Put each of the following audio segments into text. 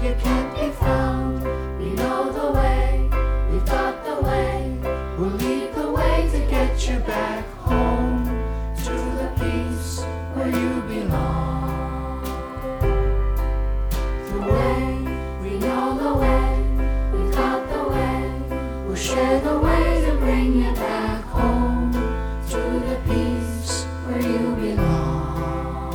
you can't be found. We know the way, we've got the way. We'll lead the way to get you back home, to the peace where you belong. The way, we know the way, we've got the way. We'll share the way to bring you back home, to the peace where you belong.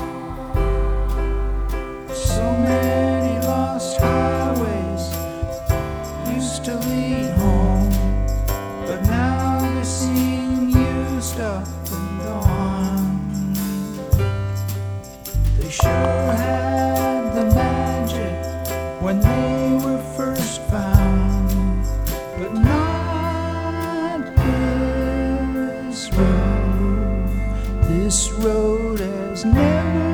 So many lost highways used to lead home, but now they seem used up and gone. They sure had the magic when they were first found, but not this road. This road has never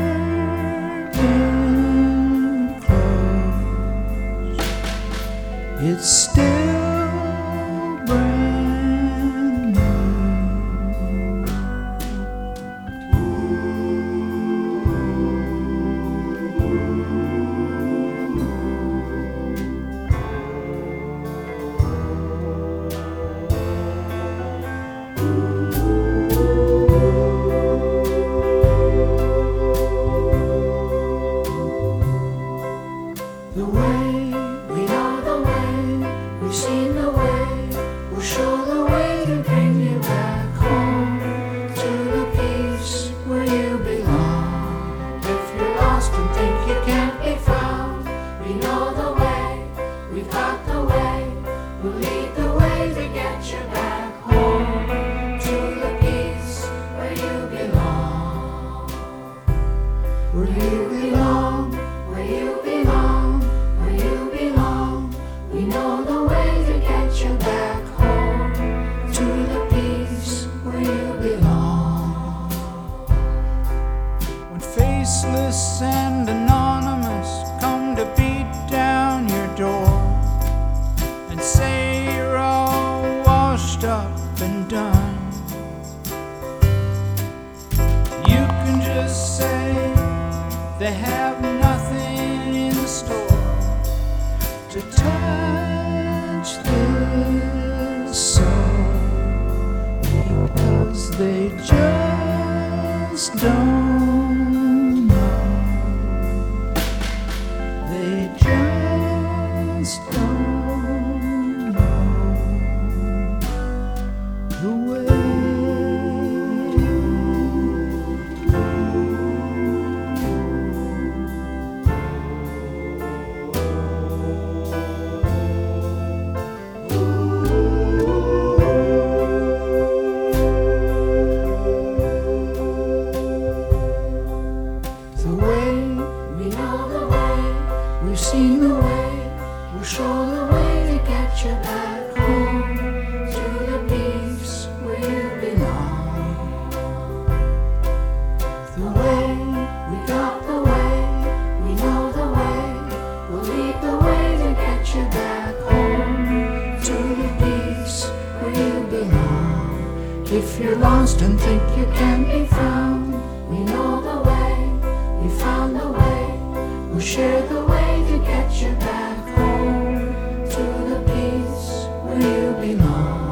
been closed. It's still brand new. The way, we know the way, we've seen the way. We'll show the way to bring you back home, to the peace where you belong. If you're lost and think you can't be found, we know the way, we've got the way. We'll lead the way to get you back home, to the peace where you belong. Where you belong, where you belong, where you belong. We know the way to get you back home, to the peace where you belong. When faceless and anonymous come to beat down your door and say you're all washed up and done, you can just say they have nothing in store to touch this soul, because they just don't know. They just don't know the way. The way, we know the way, we've seen the way. We'll show the way to get you back home, to the peace where you belong. The way, we got the way, we know the way. We'll lead the way to get you back home, to the peace where you belong. If you're lost and think you can't be found, we know the way, we found the way. We'll share the way to get you back home, to the peace where you belong.